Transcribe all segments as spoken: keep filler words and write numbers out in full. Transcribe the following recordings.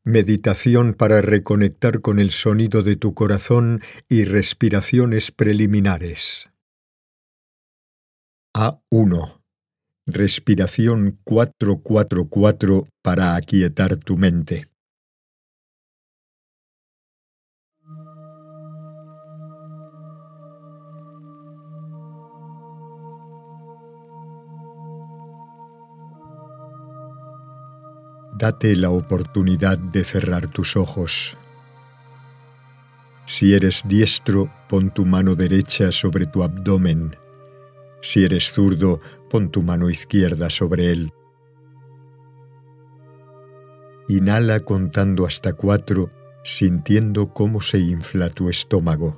Meditación para reconectar con el sonido de tu corazón y respiraciones preliminares. A uno. Respiración cuatro cuatro cuatro para aquietar tu mente. Date la oportunidad de cerrar tus ojos. Si eres diestro, pon tu mano derecha sobre tu abdomen. Si eres zurdo, pon tu mano izquierda sobre él. Inhala contando hasta cuatro, sintiendo cómo se infla tu estómago.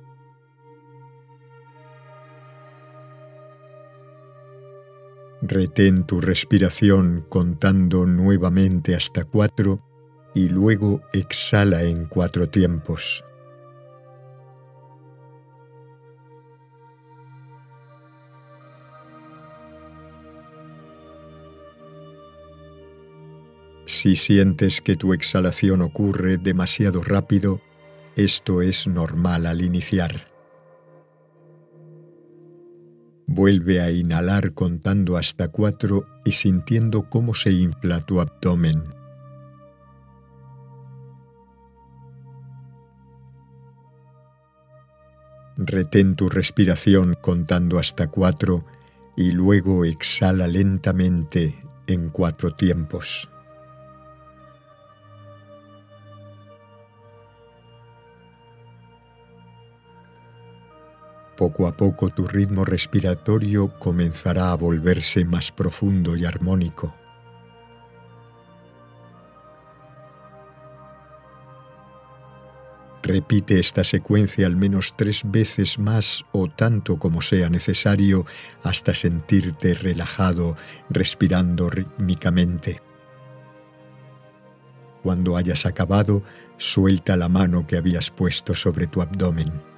Retén tu respiración contando nuevamente hasta cuatro y luego exhala en cuatro tiempos. Si sientes que tu exhalación ocurre demasiado rápido, esto es normal al iniciar. Vuelve a inhalar contando hasta cuatro y sintiendo cómo se infla tu abdomen. Retén tu respiración contando hasta cuatro y luego exhala lentamente en cuatro tiempos. Poco a poco tu ritmo respiratorio comenzará a volverse más profundo y armónico. Repite esta secuencia al menos tres veces más o tanto como sea necesario hasta sentirte relajado, respirando rítmicamente. Cuando hayas acabado, suelta la mano que habías puesto sobre tu abdomen.